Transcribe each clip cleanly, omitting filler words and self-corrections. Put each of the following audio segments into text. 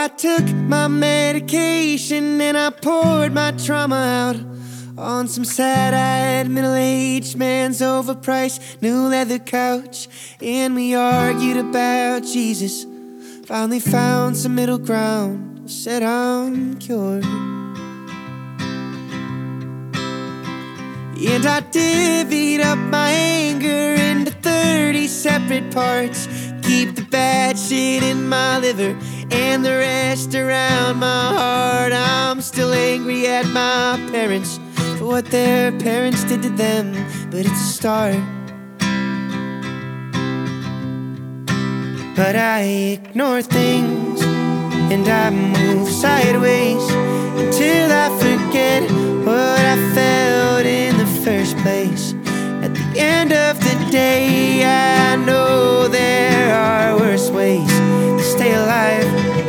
I took my medication and I poured my trauma out on some sad-eyed middle-aged man's overpriced new leather couch. And we argued about Jesus, finally found some middle ground, said I'm cured. And I divvied up my anger into 30 separate parts. Keep the bad shit in my liver and the rest around my heart. I'm still angry at my parents for what their parents did to them, but it's a start. But I ignore things and I move sideways until I forget what I felt in the first place. At the end of the day, I know there are worse ways to stay alive.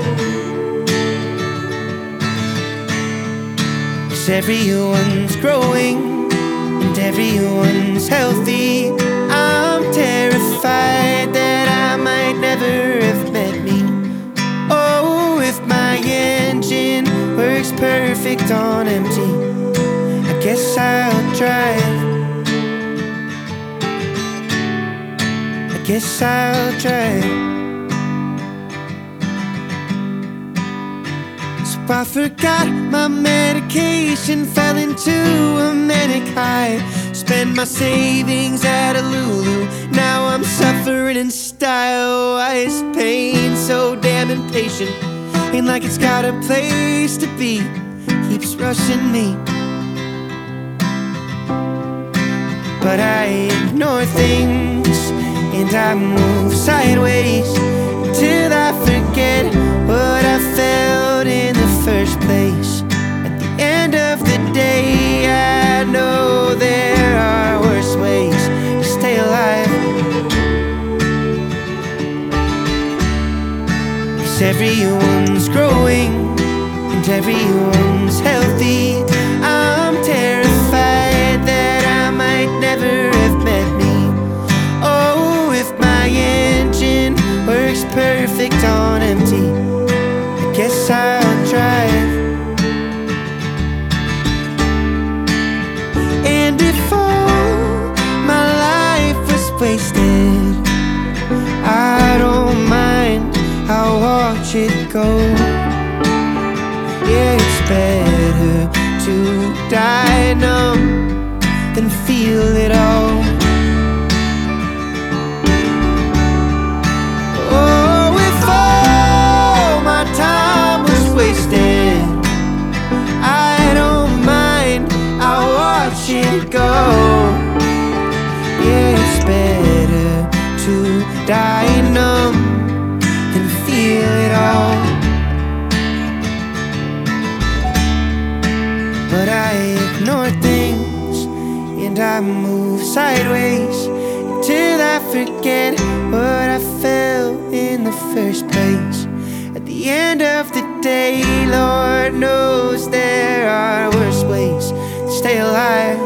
'Cause everyone's growing and everyone's healthy. I'm terrified that I might never have met me. Oh, if my engine works perfect on empty, I guess I'll drive. I guess I'll drive. So I forgot my medication, fell into a manic high. Spent my savings at a Lulu, now I'm suffering in style. Why is pain so damn impatient? Ain't like it's got a place to be, keeps rushing me. But I ignore things and I move sideways till I forget what I felt in the first place. At the end of the day, I know there are worse ways to stay alive. 'Cause everyone's growing and everyone's healthy. I'm terrified that I might never have met me. Oh, if my engine works perfect on empty, I guess I'll drive. And if all my life was wasted, I don't mind, I'll watch it go. Yeah, it's better to die numb than feel it all. Oh, if all my time was wasted, I don't mind, I'll watch it go. Yeah, it's better to die numb than feel it all. But I ignore things and I move sideways till I forget what I felt in the first place. At the end of the day, Lord knows there are worse ways to stay alive.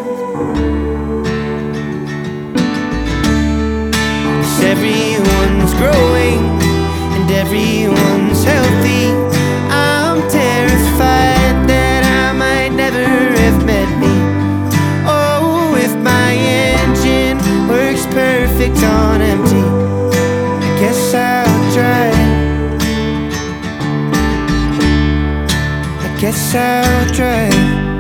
'Cause everyone's growing and everyone's healthy. I'm terrified that I might never have met me. Oh, if my engine works perfect on empty, I guess I'll drive. I guess I'll drive.